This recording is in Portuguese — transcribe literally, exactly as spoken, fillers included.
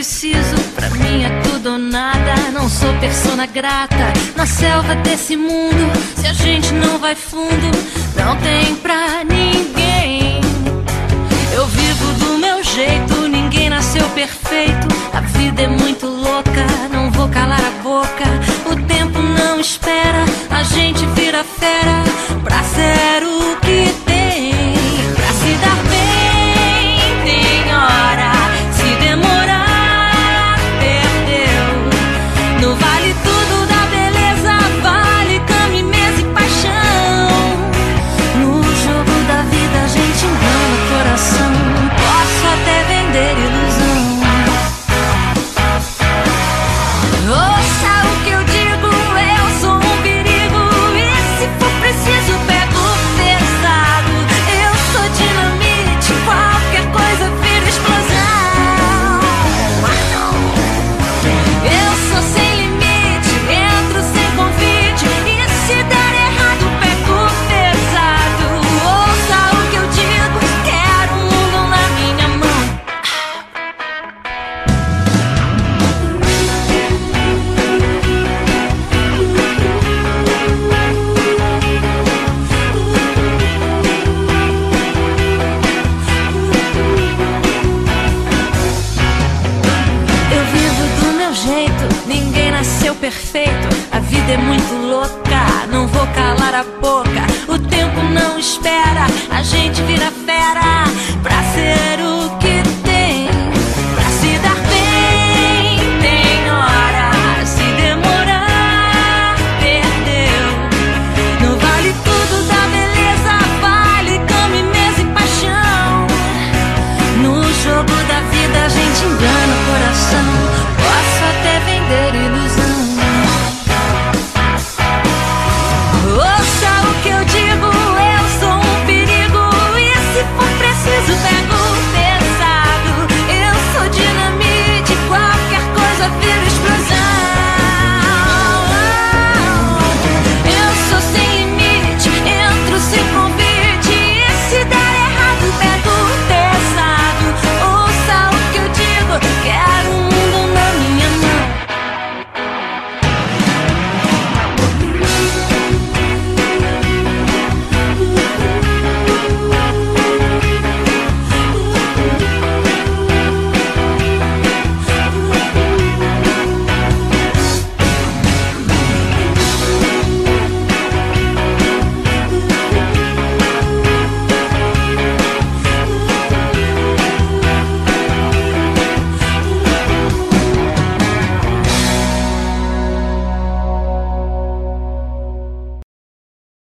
preciso, pra mim é tudo ou nada. Não sou persona grata na selva desse mundo. Se a gente não vai fundo, não tem pra ninguém. Eu vivo do meu jeito, ninguém nasceu perfeito. A vida é muito louca, não vou calar a boca. O tempo não espera, a gente vira fera pra ser o que tem. Pra se dar bem, tem hora. Se demorar, perdeu. No vale tudo da beleza, vale cama e mesa e paixão. No jogo da vida a gente engana o coração. Posso até vender ilusão. Ouça o que eu digo, eu sou um perigo. E se for preciso pego pesado. Eu sou dinamite, qualquer coisa vira explosão. Eu sou sem limite, entro sem convite. E se der errado pego pesado. Ouça o que eu digo, quero um mundo na minha mão. Eu vivo do meu jeito, ninguém nasceu perfeito. A vida é muito louca, não vou calar a boca.